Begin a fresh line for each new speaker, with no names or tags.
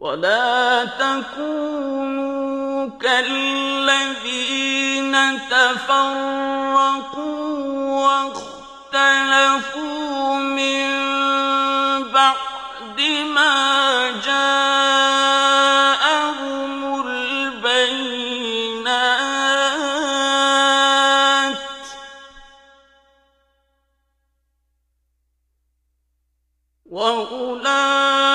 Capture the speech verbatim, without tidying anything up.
ولا تكونوا كالذين تفرقوا واختلفوا من بعد ما جاءهم البينات وأولئك